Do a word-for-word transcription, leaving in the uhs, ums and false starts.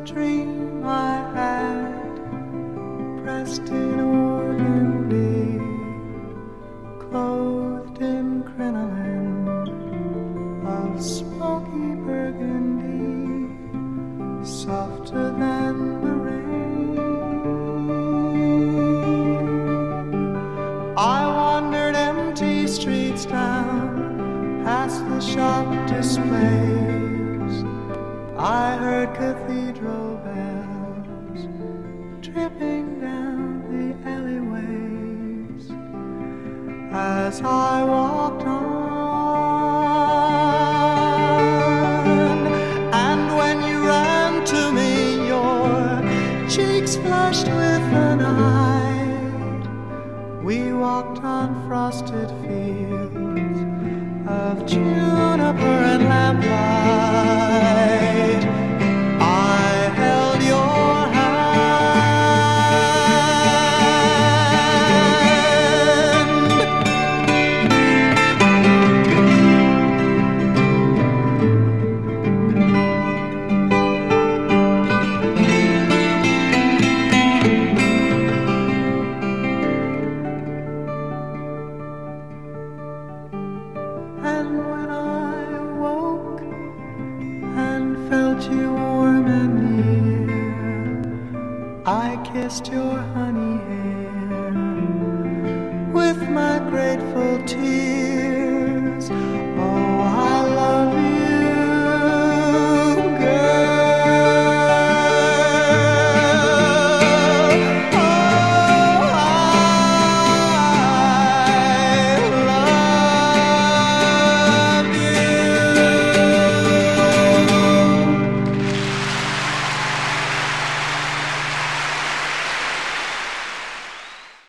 dream I had, pressed in organdy, clothed in crinoline of smoky burgundy, softer than the rain. I wandered empty streets down, past the shop displays. I heard cathedral bells dripping down the alleyways as I walked on. And when you ran to me, your cheeks flushed with the night. We walked on frosted fields of juniper and lamplight. I held your And when I woke and felt you warm and near, I kissed your honey hair with my grateful tears.